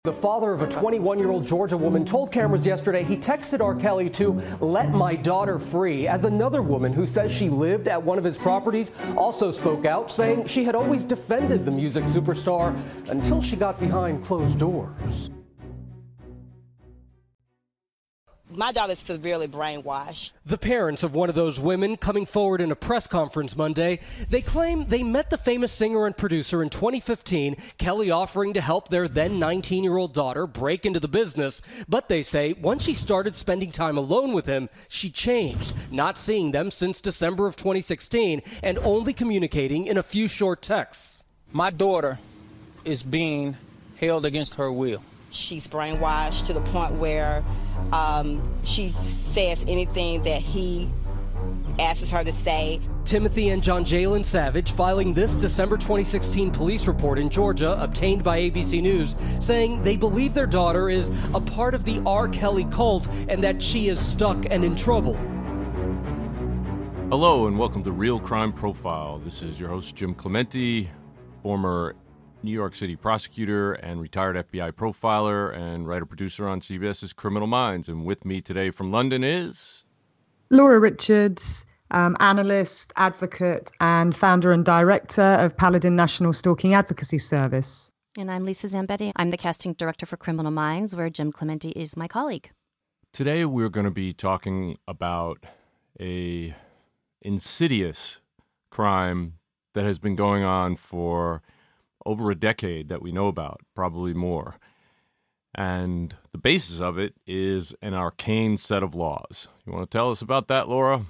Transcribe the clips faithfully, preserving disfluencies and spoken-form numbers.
The father of a twenty-one-year-old Georgia woman told cameras yesterday he texted R. Kelly to let my daughter free, as another woman who says she lived at one of his properties also spoke out, saying she had always defended the music superstar until she got behind closed doors. My daughter's severely brainwashed. The parents of one of those women coming forward in a press conference Monday, they claim they met the famous singer and producer in twenty fifteen, Kelly offering to help their then nineteen-year-old daughter break into the business. But they say once she started spending time alone with him, she changed, not seeing them since December of twenty sixteen and only communicating in a few short texts. My daughter is being held against her will. She's brainwashed to the point where um, she says anything that he asks her to say. Timothy and John Jalen Savage filing this December twenty sixteen police report in Georgia, obtained by A B C News, saying they believe their daughter is a part of the R. Kelly cult and that she is stuck and in trouble. Hello and welcome to Real Crime Profile. This is your host, Jim Clemente, former New York City prosecutor and retired F B I profiler and writer-producer on C B S's Criminal Minds. And with me today from London is... Laura Richards, um, analyst, advocate, and founder and director of Paladin National Stalking Advocacy Service. And I'm Lisa Zambetti. I'm the casting director for Criminal Minds, where Jim Clemente is my colleague. Today we're going to be talking about a insidious crime that has been going on for over a decade that we know about, probably more. And the basis of it is an arcane set of laws. You want to tell us about that, Laura?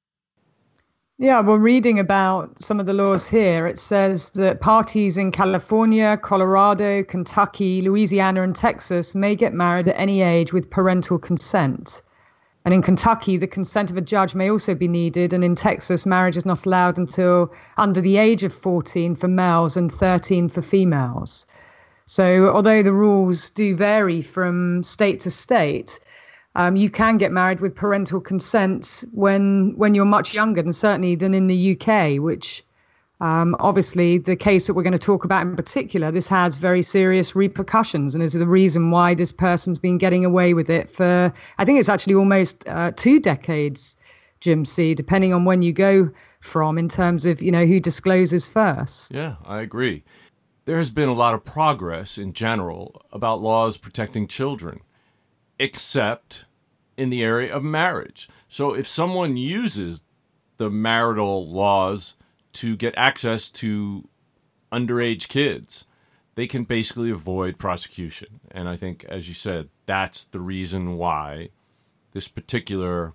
Yeah, well, reading about some of the laws here, it says that parties in California, Colorado, Kentucky, Louisiana, and Texas may get married at any age with parental consent. And in Kentucky, the consent of a judge may also be needed. And in Texas, marriage is not allowed until under the age of fourteen for males and thirteen for females. So although the rules do vary from state to state, um, you can get married with parental consent when when you're much younger than certainly than in the U K, which um, obviously the case that we're going to talk about in particular, this has very serious repercussions and is the reason why this person's been getting away with it for, I think it's actually almost uh, two decades, Jim C., depending on when you go from in terms of, you know, who discloses first. Yeah, I agree. There has been a lot of progress in general about laws protecting children, except in the area of marriage. So if someone uses the marital laws to get access to underage kids, they can basically avoid prosecution. And I think, as you said, that's the reason why this particular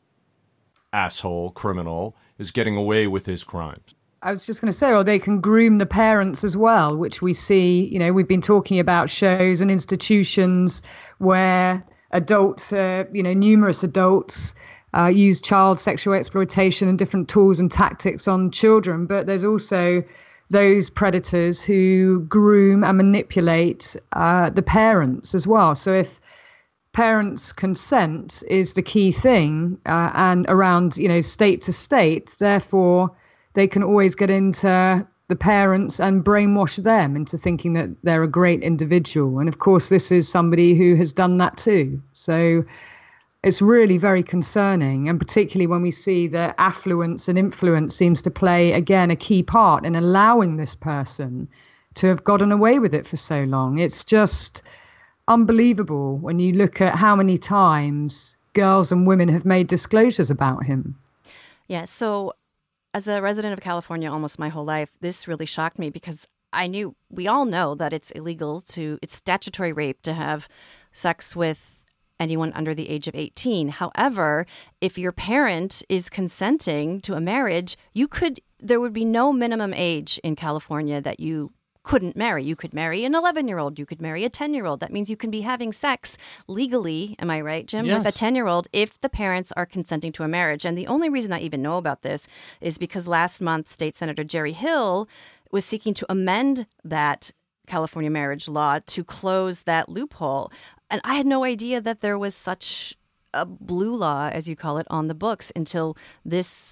asshole criminal is getting away with his crimes. I was just going to say, or they can groom the parents as well, which we see, you know, we've been talking about shows and institutions where adults, uh, you know, numerous adults uh, use child sexual exploitation and different tools and tactics on children. But there's also those predators who groom and manipulate uh, the parents as well. So if parents' consent is the key thing uh, and around, you know, state to state, therefore they can always get into the parents and brainwash them into thinking that they're a great individual. And of course, this is somebody who has done that too. So it's really very concerning. And particularly when we see that affluence and influence seems to play, again, a key part in allowing this person to have gotten away with it for so long. It's just unbelievable when you look at how many times girls and women have made disclosures about him. Yeah, so as a resident of California almost my whole life, this really shocked me because I knew, we all know that it's illegal to, it's statutory rape to have sex with anyone under the age of eighteen. However, if your parent is consenting to a marriage, you could, there would be no minimum age in California that you couldn't marry. You could marry an eleven-year-old. You could marry a ten-year-old. That means you can be having sex legally, am I right, Jim, yes, with a ten-year-old if the parents are consenting to a marriage. And the only reason I even know about this is because last month, State Senator Jerry Hill was seeking to amend that California marriage law to close that loophole. And I had no idea that there was such a blue law, as you call it, on the books until this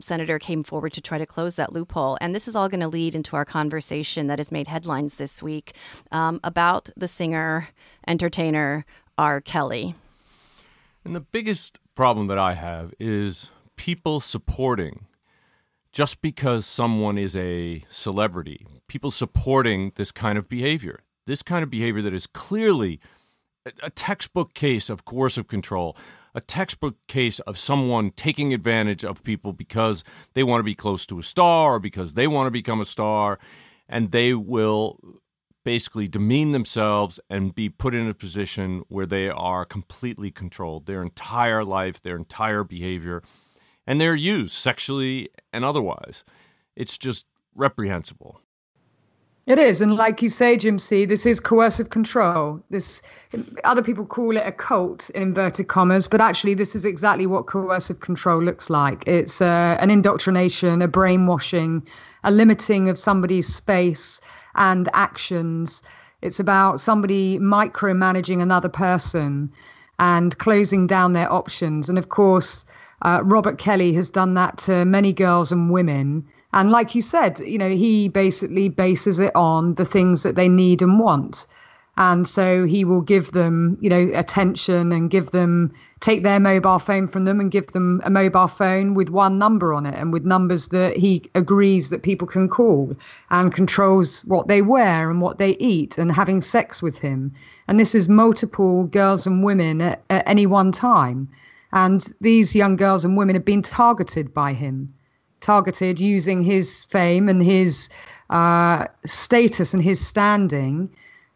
senator came forward to try to close that loophole. And this is all going to lead into our conversation that has made headlines this week um, about the singer, entertainer, R. Kelly. And the biggest problem that I have is people supporting just because someone is a celebrity, people supporting this kind of behavior, this kind of behavior that is clearly a textbook case of coercive control, a textbook case of someone taking advantage of people because they want to be close to a star or because they want to become a star, and they will basically demean themselves and be put in a position where they are completely controlled, their entire life, their entire behavior, and they're used sexually and otherwise. It's just reprehensible. It is. And like you say, Jim C., this is coercive control. This, other people call it a cult, in inverted commas, but actually this is exactly what coercive control looks like. It's uh, an indoctrination, a brainwashing, a limiting of somebody's space and actions. It's about somebody micromanaging another person and closing down their options. And of course, uh, Robert Kelly has done that to many girls and women. And like you said, you know, he basically bases it on the things that they need and want. And so he will give them, you know, attention and give them, take their mobile phone from them and give them a mobile phone with one number on it and with numbers that he agrees that people can call, and controls what they wear and what they eat and having sex with him. And this is multiple girls and women at, at any one time. And these young girls and women have been targeted by him, targeted using his fame and his uh, status and his standing.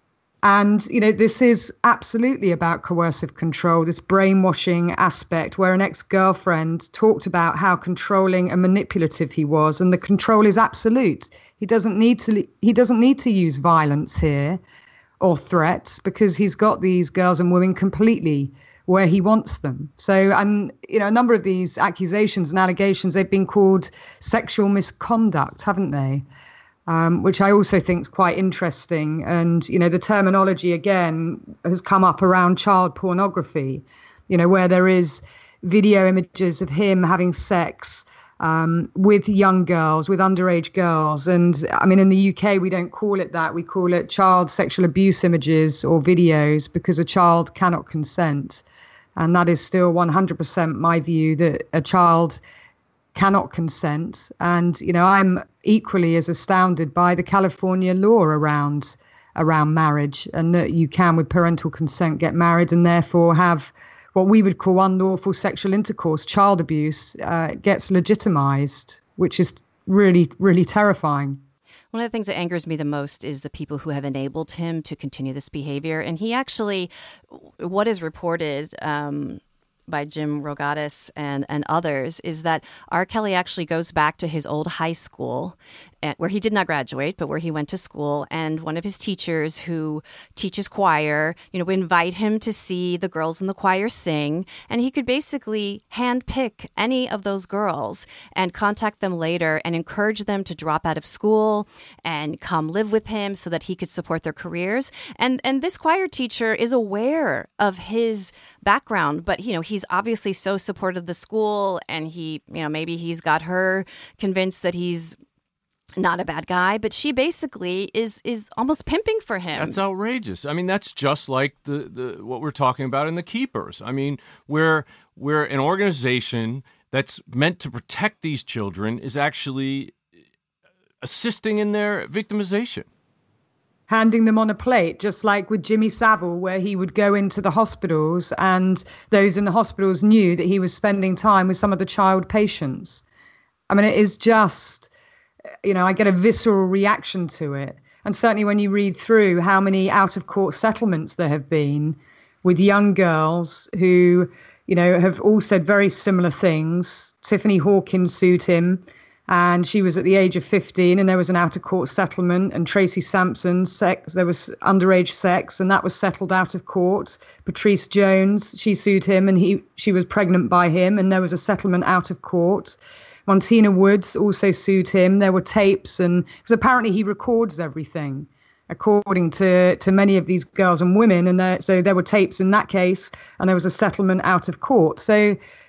And, you know, this is absolutely about coercive control, this brainwashing aspect where an ex-girlfriend talked about how controlling and manipulative he was. And the control is absolute. He doesn't need to, he doesn't need to use violence here or threats, because he's got these girls and women completely where he wants them. So, and, you know, a number of these accusations and allegations, they've been called sexual misconduct, haven't they? Um, which I also think is quite interesting. And, you know, the terminology, again, has come up around child pornography, you know, where there is video images of him having sex um, with young girls, with underage girls. And I mean, in the U K, we don't call it that. We call it child sexual abuse images or videos, because a child cannot consent. And that is still one hundred percent my view, that a child cannot consent. And, you know, I'm equally as astounded by the California law around around marriage, and that you can, with parental consent, get married and therefore have what we would call unlawful sexual intercourse. Child abuse uh, gets legitimized, which is really, really terrifying. One of the things that angers me the most is the people who have enabled him to continue this behavior. And he actually, what is reported um, by Jim Rogatis and, and others, is that R. Kelly actually goes back to his old high school, where he did not graduate, but where he went to school. And one of his teachers, who teaches choir, you know, would invite him to see the girls in the choir sing. And he could basically handpick any of those girls and contact them later and encourage them to drop out of school and come live with him so that he could support their careers. And and this choir teacher is aware of his background, but, you know, he's obviously so supportive of the school, and he, you know, maybe he's got her convinced that he's not a bad guy, but she basically is is almost pimping for him. That's outrageous. I mean, that's just like the, the what we're talking about in The Keepers. I mean, where where an organization that's meant to protect these children is actually assisting in their victimization. Handing them on a plate, just like with Jimmy Savile, where he would go into the hospitals and those in the hospitals knew that he was spending time with some of the child patients. I mean, it is just, you know, I get a visceral reaction to it. And certainly when you read through how many out-of-court settlements there have been with young girls who, you know, have all said very similar things. Tiffany Hawkins sued him, and she was at the age of fifteen, and there was an out-of-court settlement. And Tracy Sampson, sex, there was underage sex, and that was settled out of court. Patrice Jones, she sued him, and he she was pregnant by him, and there was a settlement out of court. Montina Woods also sued him. There were tapes, and because apparently he records everything, according to, to many of these girls and women. And there, so there were tapes in that case, and there was a settlement out of court. So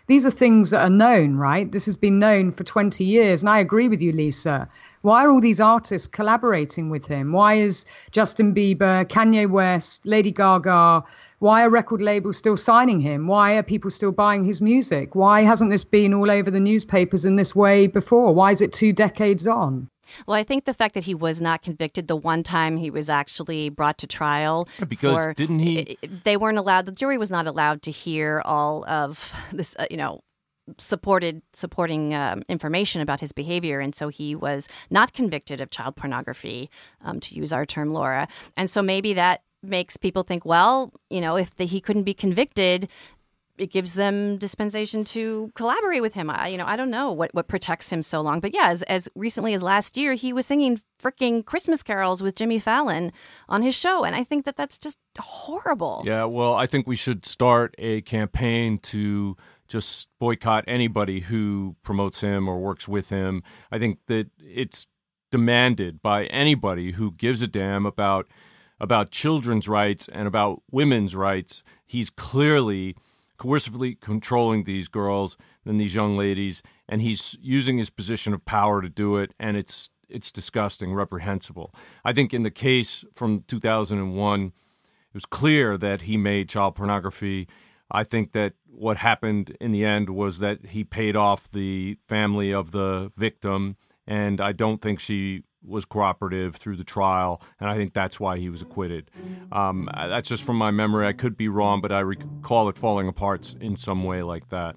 these are things that are known, right? This has been known for twenty years. And I agree with you, Lisa. Why are all these artists collaborating with him? Why is Justin Bieber, Kanye West, Lady Gaga, why are record labels still signing him? Why are people still buying his music? Why hasn't this been all over the newspapers in this way before? Why is it two decades on? Well, I think the fact that he was not convicted the one time he was actually brought to trial. Because for, didn't he? They weren't allowed, the jury was not allowed to hear all of this, uh, you know, supported supporting um, information about his behavior. And so he was not convicted of child pornography, um, to use our term, Laura. And so maybe that makes people think, well, you know, if the, he couldn't be convicted, it gives them dispensation to collaborate with him. I, you know, I don't know what, what protects him so long. But yeah, as, as recently as last year, he was singing freaking Christmas carols with Jimmy Fallon on his show. And I think that that's just horrible. Yeah, well, I think we should start a campaign to just boycott anybody who promotes him or works with him. I think that it's demanded by anybody who gives a damn about about children's rights and about women's rights. He's clearly coercively controlling these girls and these young ladies, and he's using his position of power to do it, and it's it's disgusting, reprehensible. I think in the case from two thousand one, it was clear that he made child pornography. I think that what happened in the end was that he paid off the family of the victim, and I don't think she was cooperative through the trial, and I think that's why he was acquitted. Um, that's just from my memory. I could be wrong, but I recall it falling apart in some way like that.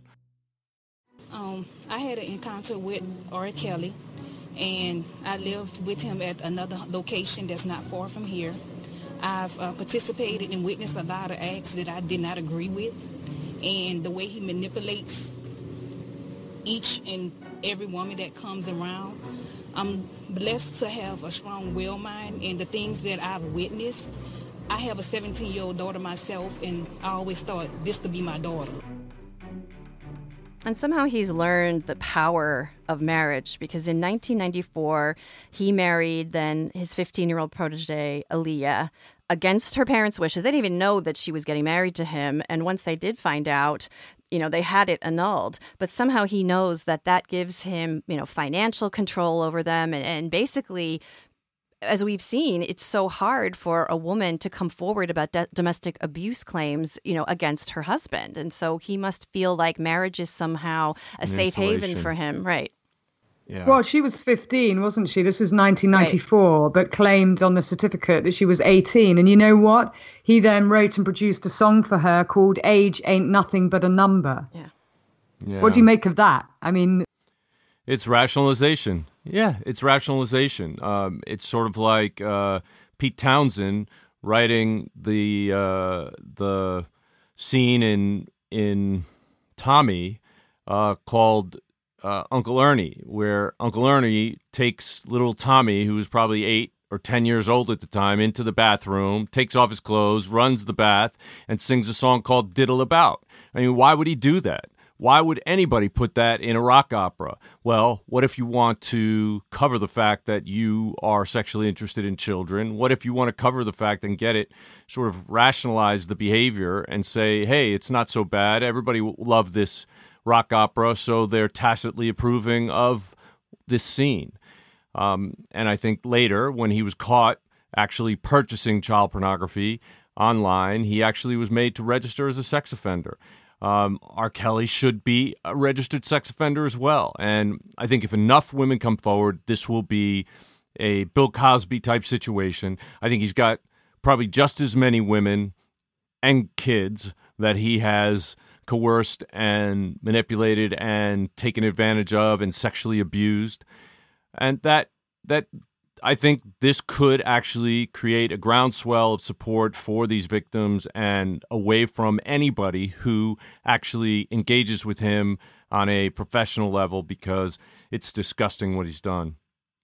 Um, I had an encounter with R. Kelly, and I lived with him at another location that's not far from here. I've uh, participated and witnessed a lot of acts that I did not agree with, and the way he manipulates each and every woman that comes around. I'm blessed to have a strong will mind, and the things that I've witnessed, I have a seventeen-year-old daughter myself, and I always thought this to be my daughter. And somehow he's learned the power of marriage, because in nineteen ninety-four, he married then his fifteen-year-old protege, Aaliyah, against her parents' wishes. They didn't even know that she was getting married to him. And once they did find out, you know, they had it annulled. But somehow he knows that that gives him, you know, financial control over them. And, and basically, as we've seen, it's so hard for a woman to come forward about de- domestic abuse claims, you know, against her husband. And so he must feel like marriage is somehow a An safe insulation. haven for him. Right. Yeah. Well, she was fifteen, wasn't she? This was nineteen ninety-four, right. But claimed on the certificate that she was eighteen. And you know what? He then wrote and produced a song for her called Age Ain't Nothing But a Number. Yeah. Yeah. What do you make of that? I mean, it's rationalization. Yeah, it's rationalization. Um, it's sort of like uh, Pete Townsend writing the uh, the scene in in Tommy uh, called uh, Uncle Ernie, where Uncle Ernie takes little Tommy, who was probably eight or ten years old at the time, into the bathroom, takes off his clothes, runs the bath, and sings a song called Diddle About. I mean, why would he do that? Why would anybody put that in a rock opera? Well, what if you want to cover the fact that you are sexually interested in children? What if you want to cover the fact and get it, sort of rationalize the behavior and say, hey, it's not so bad. Everybody loved this rock opera, so they're tacitly approving of this scene. Um, and I think later, when he was caught actually purchasing child pornography online, he actually was made to register as a sex offender. Um, R. Kelly should be a registered sex offender as well. And I think if enough women come forward, this will be a Bill Cosby type situation. I think he's got probably just as many women and kids that he has coerced and manipulated and taken advantage of and sexually abused. And that that I think this could actually create a groundswell of support for these victims and away from anybody who actually engages with him on a professional level, because it's disgusting what he's done.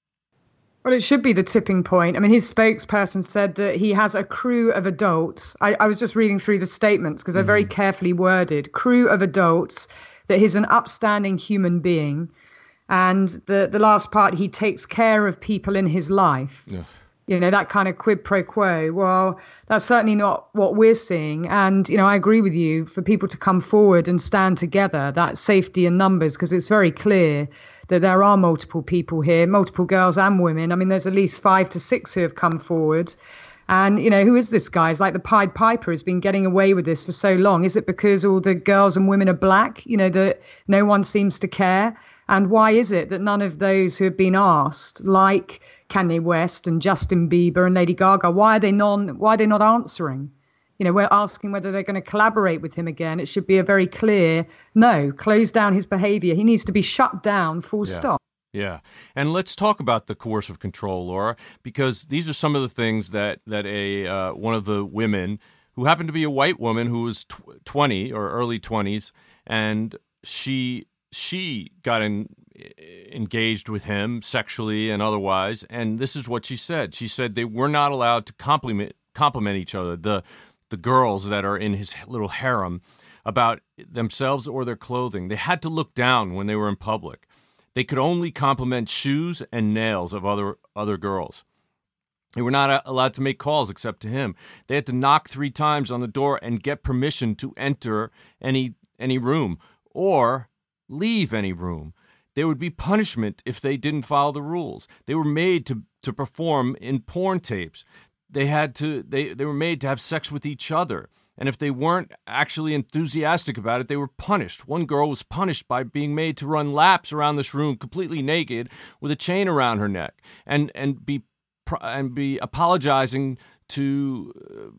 Well, it should be the tipping point. I mean, his spokesperson said that he has a crew of adults. I, I was just reading through the statements because they're very Mm-hmm. carefully worded. Crew of adults, that he's an upstanding human being. And the, the last part, he takes care of people in his life. Yeah. You know, that kind of quid pro quo. Well, that's certainly not what we're seeing. And, you know, I agree with you, for people to come forward and stand together, that safety in numbers, because it's very clear that there are multiple people here, multiple girls and women. I mean, there's at least five to six who have come forward. And, you know, who is this guy? It's like the Pied Piper has been getting away with this for so long. Is it because all the girls and women are black, you know, that no one seems to care? And why is it that none of those who have been asked, like Kanye West and Justin Bieber and Lady Gaga, why are they non, why are they not answering? You know, we're asking whether they're going to collaborate with him again. It should be a very clear no, close down his behavior. He needs to be shut down, full yeah. stop. Yeah. And let's talk about the coercive control, Laura, because these are some of the things that, that a uh, one of the women, who happened to be a white woman who was tw- twenty or early twenties, and she she got in, engaged with him sexually and otherwise, and this is what she said. She said they were not allowed to compliment compliment each other, the the girls that are in his little harem, about themselves or their clothing. They had to look down when they were in public. They could only compliment shoes and nails of other other girls. They were not allowed to make calls except to him. They had to knock three times on the door and get permission to enter any any room or leave any room. There would be punishment if they didn't follow the rules. They were made to, to perform in porn tapes. They had to they, they were made to have sex with each other. And if they weren't actually enthusiastic about it, they were punished. One girl was punished by being made to run laps around this room completely naked with a chain around her neck and and be and be apologizing to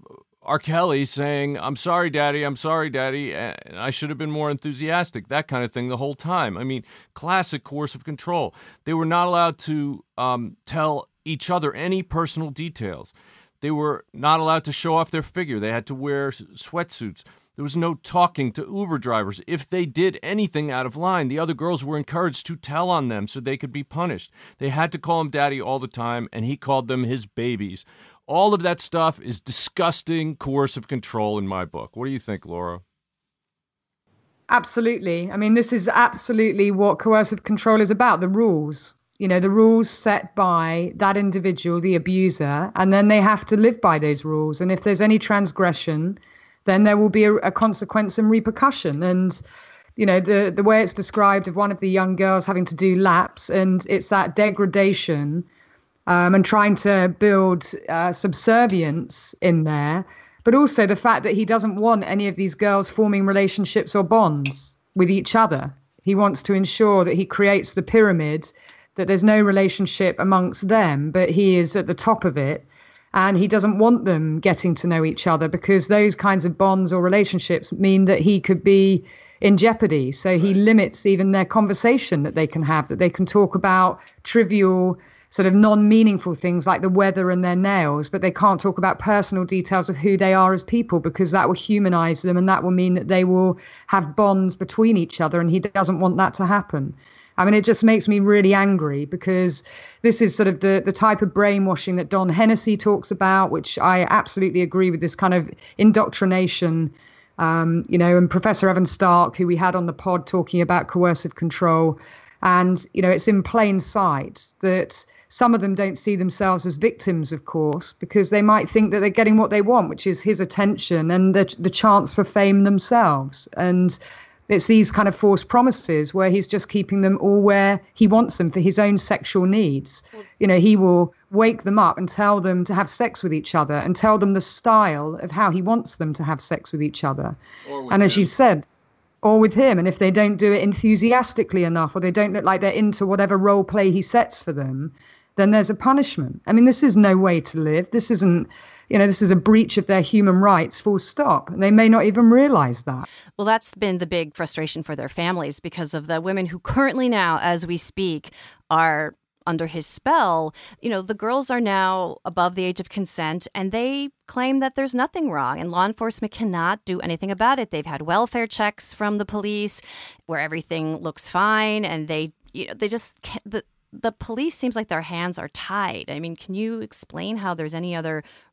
R. Kelly, saying, "I'm sorry, Daddy, I'm sorry, Daddy, and I should have been more enthusiastic," that kind of thing the whole time. I mean, classic coercive control. They were not allowed to um, tell each other any personal details. They were not allowed to show off their figure. They had to wear sweatsuits. There was no talking to Uber drivers. If they did anything out of line, the other girls were encouraged to tell on them so they could be punished. They had to call him Daddy all the time, and he called them his babies. All of that stuff is disgusting coercive control in my book. What do you think, Laura? Absolutely. I mean, this is absolutely what coercive control is about, the rules. You know, the rules set by that individual, the abuser, and then they have to live by those rules. And if there's any transgression, then there will be a, a consequence and repercussion. And, you know, the, the way it's described of one of the young girls having to do laps, and it's that degradation um, and trying to build uh, subservience in there, but also the fact that he doesn't want any of these girls forming relationships or bonds with each other. He wants to ensure that he creates the pyramid, that there's no relationship amongst them, but he is at the top of it. And he doesn't want them getting to know each other, because those kinds of bonds or relationships mean that he could be in jeopardy. So he limits even their conversation that they can have, that they can talk about trivial, sort of non-meaningful things like the weather and their nails, but they can't talk about personal details of who they are as people, because that will humanize them and that will mean that they will have bonds between each other. And he doesn't want that to happen. I mean, it just makes me really angry, because this is sort of the, the type of brainwashing that Don Hennessy talks about, which I absolutely agree with, this kind of indoctrination, um, you know, and Professor Evan Stark, who we had on the pod talking about coercive control. And, you know, it's in plain sight that some of them don't see themselves as victims, of course, because they might think that they're getting what they want, which is his attention and the, the chance for fame themselves. And it's these kind of false promises where he's just keeping them all where he wants them for his own sexual needs. You know, he will wake them up and tell them to have sex with each other and tell them the style of how he wants them to have sex with each other. And as you said, or with him. And if they don't do it enthusiastically enough, or they don't look like they're into whatever role play he sets for them, then there's a punishment. I mean, this is no way to live. This isn't, you know, this is a breach of their human rights, full stop. And they may not even realize that. Well, that's been the big frustration for their families, because of the women who currently now, as we speak, are under his spell. You know, the girls are now above the age of consent, and they claim that there's nothing wrong, and law enforcement cannot do anything about it. They've had welfare checks from the police where everything looks fine, and they, you know, they just can't, the the police seems like their hands are tied. I mean, can you explain how there's any other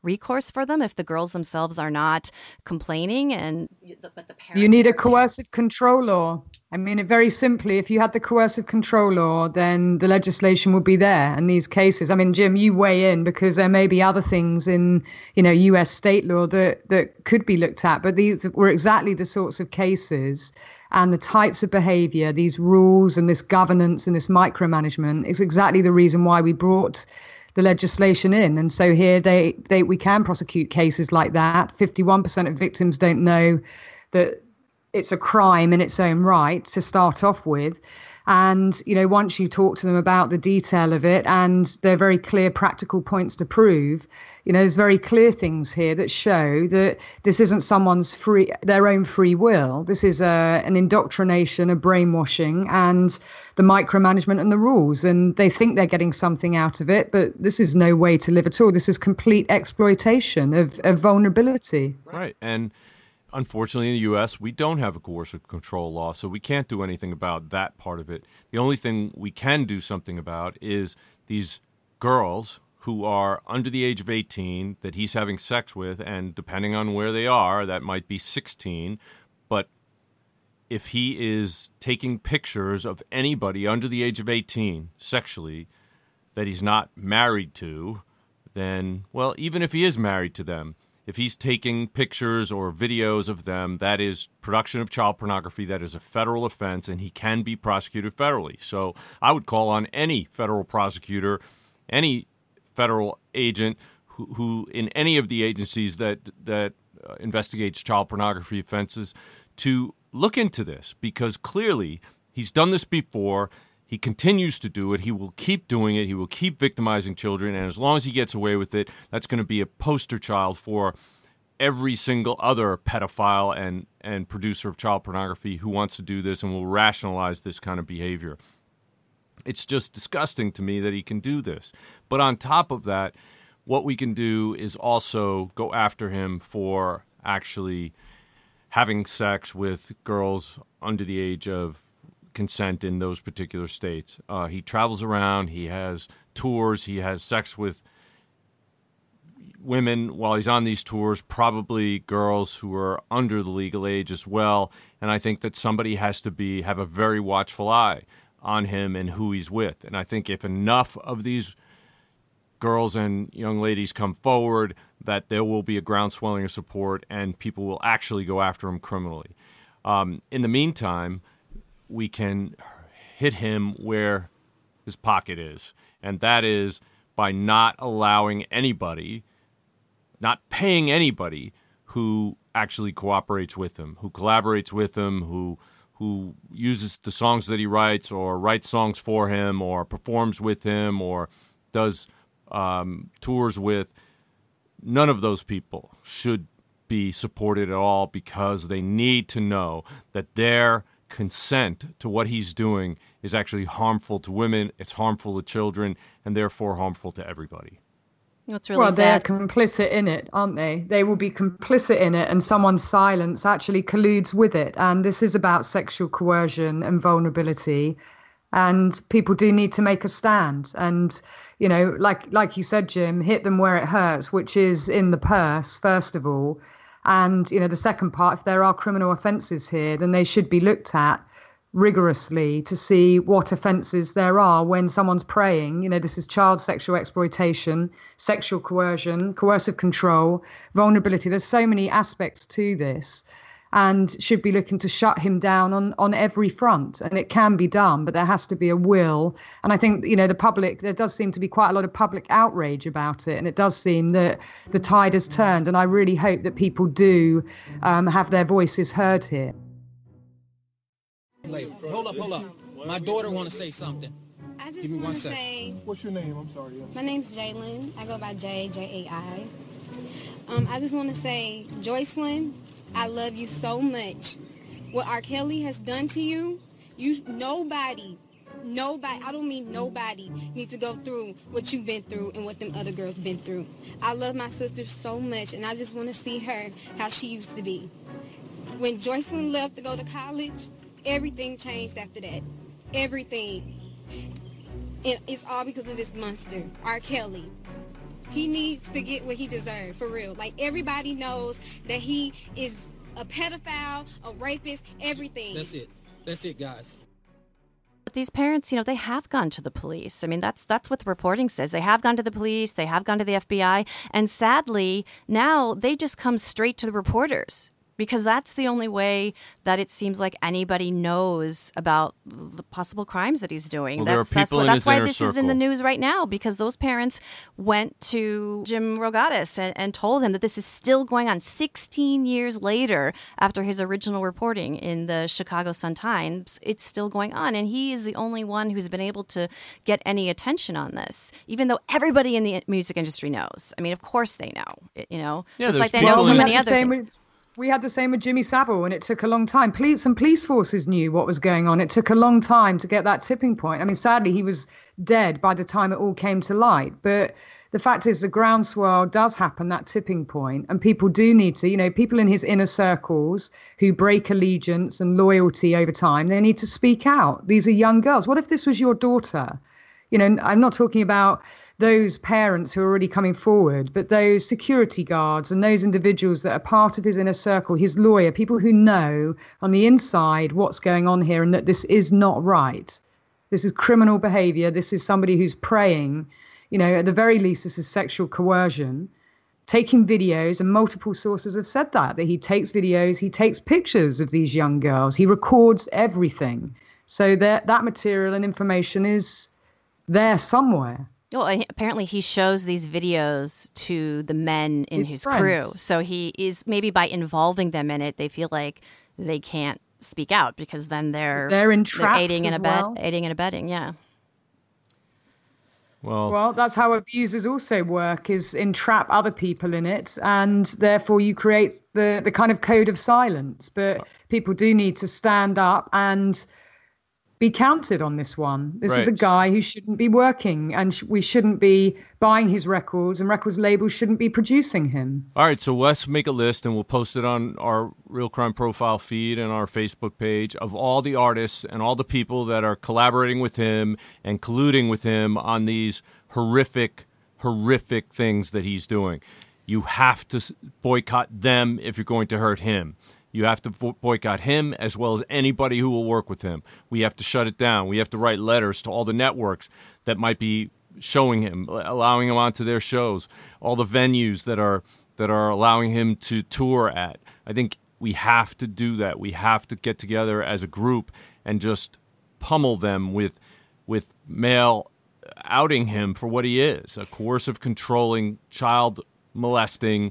recourse for them if the girls themselves are not complaining? And but the parents you need a are- coercive control law. I mean, it very simply, if you had the coercive control law, then the legislation would be there. And these cases, I mean, Jim, you weigh in because there may be other things in, you know, U S state law that, that could be looked at. But these were exactly the sorts of cases and the types of behavior, these rules and this governance and this micromanagement is exactly the reason why we brought the legislation in. And so here they, they we can prosecute cases like that. fifty-one percent of victims don't know that it's a crime in its own right to start off with. And, you know, once you talk to them about the detail of it and they're very clear practical points to prove, you know, there's very clear things here that show that this isn't someone's free, their own free will. This is a, an indoctrination, a brainwashing and the micromanagement and the rules. And they think they're getting something out of it, but this is no way to live at all. This is complete exploitation of, of vulnerability. Right. And unfortunately, in the U S, we don't have a coercive control law, so we can't do anything about that part of it. The only thing we can do something about is these girls who are under the age of eighteen that he's having sex with, and depending on where they are, that might be sixteen. But if he is taking pictures of anybody under the age of eighteen sexually that he's not married to, then, well, even if he is married to them, if he's taking pictures or videos of them, that is production of child pornography. That is a federal offense, and he can be prosecuted federally. So I would call on any federal prosecutor, any federal agent who, who in any of the agencies that that uh, investigates child pornography offenses to look into this, because clearly he's done this before. He continues to do it. He will keep doing it. He will keep victimizing children. And as long as he gets away with it, that's going to be a poster child for every single other pedophile and, and producer of child pornography who wants to do this and will rationalize this kind of behavior. It's just disgusting to me that he can do this. But on top of that, what we can do is also go after him for actually having sex with girls under the age of consent in those particular states. Uh, he travels around, he has tours, he has sex with women while he's on these tours, probably girls who are under the legal age as well. And I think that somebody has to be have a very watchful eye on him and who he's with. And I think if enough of these girls and young ladies come forward, that there will be a groundswelling of support and people will actually go after him criminally. Um, in the meantime, we can hit him where his pocket is, and that is by not allowing anybody, not paying anybody who actually cooperates with him, who collaborates with him, who who uses the songs that he writes or writes songs for him or performs with him or does um, tours with. None of those people should be supported at all, because they need to know that their consent to what he's doing is actually harmful to women, it's harmful to children, and therefore harmful to everybody. What's really well, they're sad. complicit in it, aren't they? They will be complicit in it, and someone's silence actually colludes with it. And this is about sexual coercion and vulnerability. And people do need to make a stand. And, you know, like like you said, Jim, hit them where it hurts, which is in the purse, first of all. And, you know, the second part, if there are criminal offences here, then they should be looked at rigorously to see what offences there are when someone's preying. You know, this is child sexual exploitation, sexual coercion, coercive control, vulnerability. There's so many aspects to this, and should be looking to shut him down on, on every front. And it can be done, but there has to be a will. And I think, you know, the public, there does seem to be quite a lot of public outrage about it. And it does seem that the tide has turned. And I really hope that people do um, have their voices heard here. Wait, hold up, hold up. My daughter want to say something. I just Give me one want to sec. say, What's your name? I'm sorry. my name's Jalen. I go by J, J A I. Um, I just want to say, Joycelyn, I love you so much. What R. Kelly has done to you, you nobody, nobody, I don't mean nobody, needs to go through what you've been through and what them other girls been through. I love my sister so much, and I just want to see her how she used to be. When Joycelyn left to go to college, everything changed after that. Everything. And it's all because of this monster, R. Kelly. He needs to get what he deserves, for real. Like, everybody knows that he is a pedophile, a rapist, everything. That's it. That's it, guys. But these parents, you know, they have gone to the police. I mean, that's that's what the reporting says. They have gone to the police. They have gone to the F B I. And sadly, now they just come straight to the reporters, because that's the only way that it seems like anybody knows about the possible crimes that he's doing. Well, there that's are that's, people what, in that's his why inner this is in the circle. news right now, because those parents went to Jim Rogatis and, and told him that this is still going on sixteen years later after his original reporting in the Chicago Sun-Times. It's still going on, and he is the only one who's been able to get any attention on this, even though everybody in the music industry knows. I mean, of course they know, you know, Yeah, just there's like they people know so in- many We had the other same things. with- We had the same with Jimmy Savile, and it took a long time. Police, some police forces knew what was going on. It took a long time to get that tipping point. I mean, sadly, he was dead by the time it all came to light. But the fact is, the groundswell does happen, that tipping point, and people do need to, you know, people in his inner circles who break allegiance and loyalty over time, they need to speak out. These are young girls. What if this was your daughter? You know, I'm not talking about those parents who are already coming forward, but those security guards and those individuals that are part of his inner circle, his lawyer, people who know on the inside what's going on here and that this is not right. This is criminal behavior. This is somebody who's preying, you know, at the very least, this is sexual coercion. Taking videos, and multiple sources have said that, that he takes videos, he takes pictures of these young girls, he records everything. So that that material and information is there somewhere. Well, and apparently he shows these videos to the men in His his, friends. crew. So he is, maybe by involving them in it, they feel like they can't speak out, because then they're They're entrapped aiding and as abet- well. aiding and abetting. Yeah. Well, Well, that's how abusers also work, is entrap other people in it, and therefore you create the, the kind of code of silence. But people do need to stand up and be counted on this one. This is a Right. guy who shouldn't be working, and sh- we shouldn't be buying his records, and records labels shouldn't be producing him. all right, so let's make a list and we'll post it on our Real Crime Profile feed and our Facebook page of all the artists and all the people that are collaborating with him and colluding with him on these horrific, horrific things that he's doing. You have to s- boycott them if you're going to hurt him. You have to vo- boycott him as well as anybody who will work with him. We have to shut it down. We have to write letters to all the networks that might be showing him, allowing him onto their shows, all the venues that are that are allowing him to tour at. I think we have to do that. We have to get together as a group and just pummel them with with mail outing him for what he is, a coercive, controlling, child molesting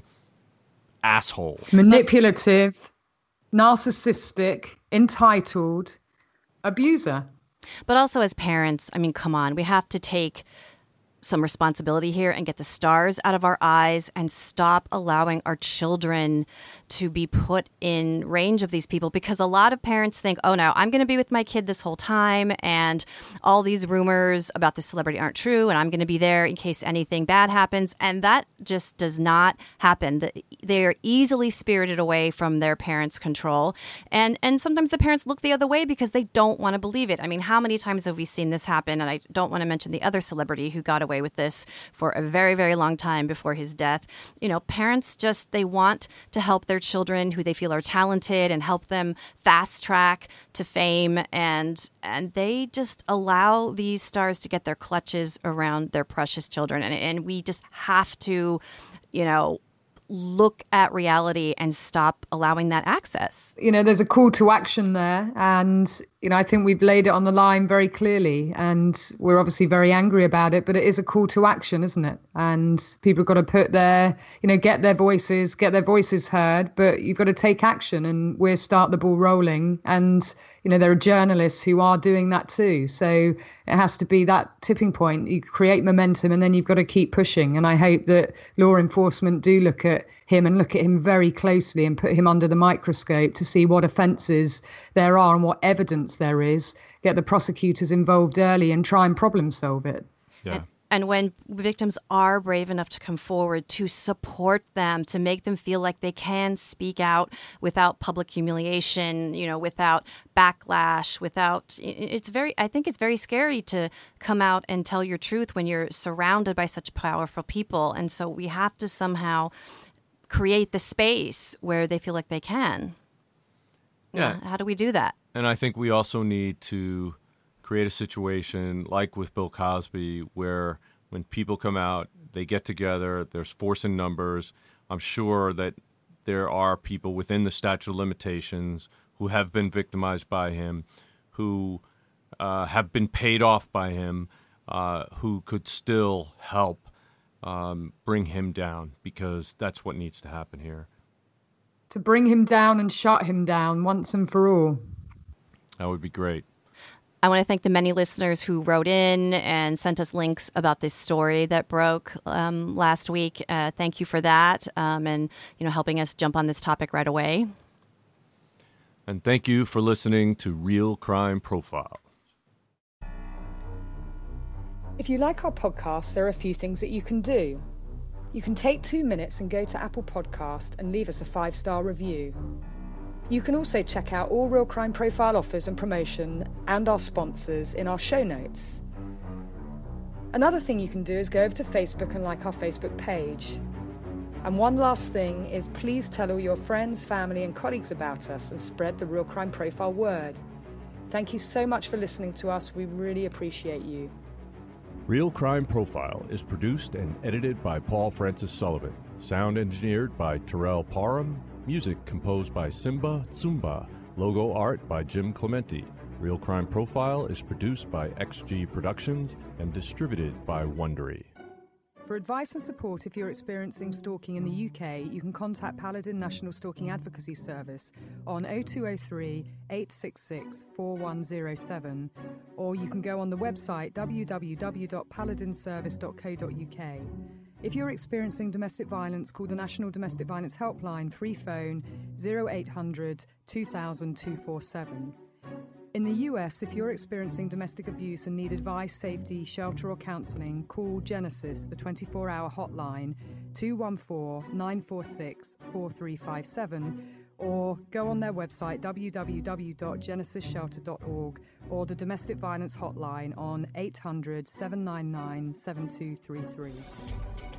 asshole. Manipulative, narcissistic, entitled abuser. But also as parents, I mean, come on, we have to take some responsibility here and get the stars out of our eyes and stop allowing our children to be put in range of these people, because a lot of parents think, oh, no, I'm going to be with my kid this whole time and all these rumors about this celebrity aren't true and I'm going to be there in case anything bad happens. And that just does not happen. The- They are easily spirited away from their parents' control. And, and sometimes the parents look the other way because they don't want to believe it. I mean, how many times have we seen this happen? And I don't want to mention the other celebrity who got away with this for a very, very long time before his death. You know, parents just, they want to help their children who they feel are talented and help them fast track to fame. And, and they just allow these stars to get their clutches around their precious children. And, and we just have to, you know, look at reality and stop allowing that access. You know, there's a call to action there. And, you know, I think we've laid it on the line very clearly. And we're obviously very angry about it, but it is a call to action, isn't it? And people have got to put their, you know, get their voices, get their voices heard, but you've got to take action and we'll start the ball rolling. And, you know, there are journalists who are doing that too. So it has to be that tipping point. You create momentum and then you've got to keep pushing. And I hope that law enforcement do look at him and look at him very closely and put him under the microscope to see what offences there are and what evidence there is, get the prosecutors involved early and try and problem solve it. Yeah. And when victims are brave enough to come forward, to support them, to make them feel like they can speak out without public humiliation, you know, without backlash, without, it's very, I think it's very scary to come out and tell your truth when you're surrounded by such powerful people. And so we have to somehow create the space where they feel like they can. Yeah. How do we do that? And I think we also need to create a situation like with Bill Cosby where when people come out, they get together, there's force in numbers. I'm sure that there are people within the statute of limitations who have been victimized by him, who uh, have been paid off by him, uh, who could still help um, bring him down, because that's what needs to happen here. To bring him down and shut him down once and for all. That would be great. I want to thank the many listeners who wrote in and sent us links about this story that broke um, last week. Uh, thank you for that, um, and you know, helping us jump on this topic right away. And thank you for listening to Real Crime Profile. If you like our podcast, there are a few things that you can do. You can take two minutes and go to Apple Podcast and leave us a five-star review. You can also check out all Real Crime Profile offers and promotion and our sponsors in our show notes. Another thing you can do is go over to Facebook and like our Facebook page. And one last thing is please tell all your friends, family and colleagues about us and spread the Real Crime Profile word. Thank you so much for listening to us. We really appreciate you. Real Crime Profile is produced and edited by Paul Francis Sullivan. Sound engineered by Terrell Parham. Music composed by Simba Tsumba. Logo art by Jim Clementi. Real Crime Profile is produced by X G Productions and distributed by Wondery. For advice and support if you're experiencing stalking in the U K, you can contact Paladin National Stalking Advocacy Service on oh two oh three, eight six six, four one oh seven, or you can go on the website w w w dot paladin service dot co dot u k. If you're experiencing domestic violence, call the National Domestic Violence Helpline, free phone oh eight hundred, two thousand, two four seven. In the U S, if you're experiencing domestic abuse and need advice, safety, shelter or counselling, call Genesis, the twenty-four hour hotline, two one four, nine four six, four three five seven, or go on their website w w w dot genesis shelter dot org or the Domestic Violence Hotline on eight hundred, seven nine nine, seven two three three.